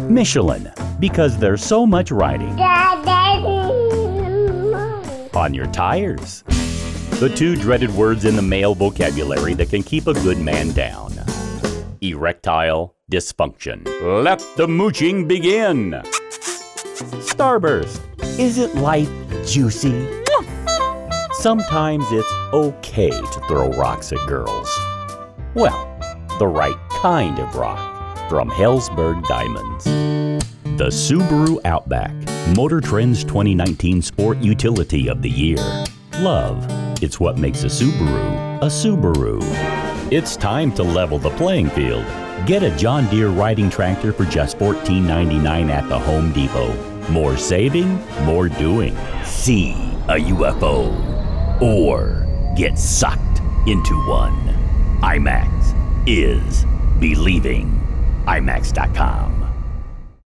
Michelin, because there's so much riding on your tires. The two dreaded words in the male vocabulary that can keep a good man down. Erectile dysfunction. Let the mooching begin. Starburst. Is it life juicy? Sometimes it's okay to throw rocks at girls. Well, the right kind of rock from Hellsberg Diamonds. The Subaru Outback, Motor Trend's 2019 Sport Utility of the Year. Love, it's what makes a Subaru a Subaru. It's time to level the playing field. Get a John Deere riding tractor for just $14.99 at the Home Depot. More saving, more doing. See a UFO or get sucked into one. IMAX is believing. IMAX.com.